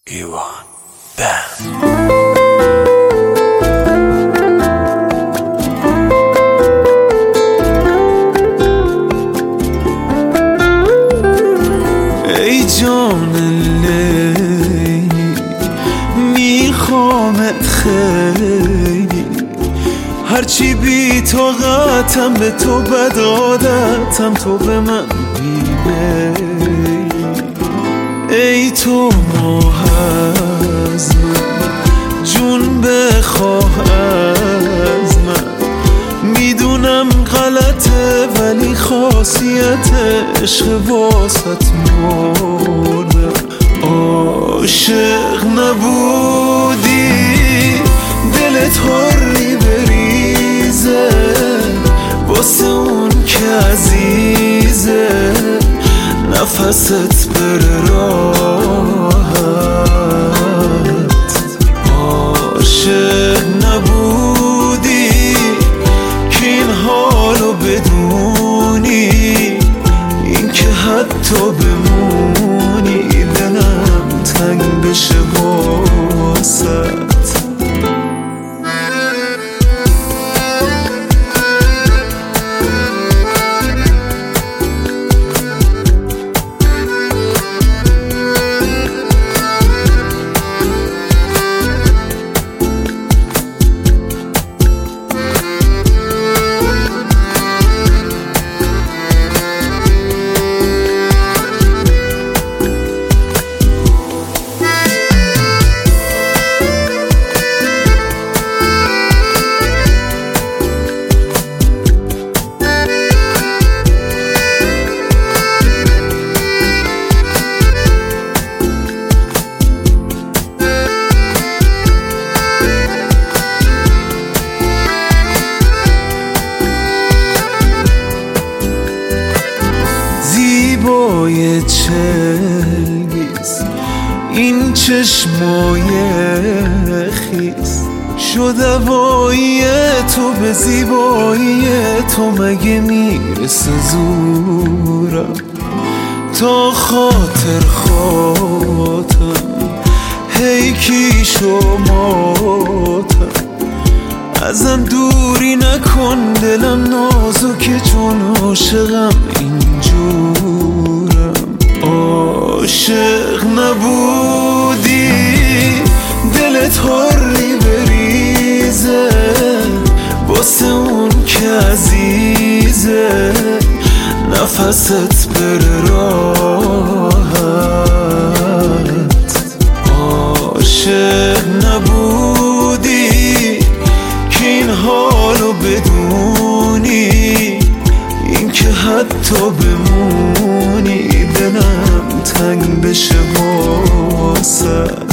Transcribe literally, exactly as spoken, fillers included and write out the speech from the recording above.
ایوان بند. ای جان لیلی میخوامت خیلی، هرچی بی طاقتم به تو بد عادتم، تو به من بیمیلی. ای تو ماه از من، جون بخواه از من، میدونم غلطه ولی خاصیت عشق واسط مردم. عاشق نبودی دلت حری بریزه، واسه اون که عزیزه نفست بره راحت. عاشق نبودی که این حالو بدونی، این که حتی بمونی دلم تنگ بشه واسط. زیبای چلگیز این چشمای خیز، شد هوایی تو به زیبایی تو، مگه میرسه زورم تا خاطر خاطرم هی کی شماتم. ازم دوری نکن دلم نازکه چون عاشقم اینجورم. عاشق نبودی دلت حری بریزه، واسه اون که عزیزه نفست بره راحت. عاشق نبودی که این حالو بدونی، این که حتی بمونی دلم تنگ بشه واسط.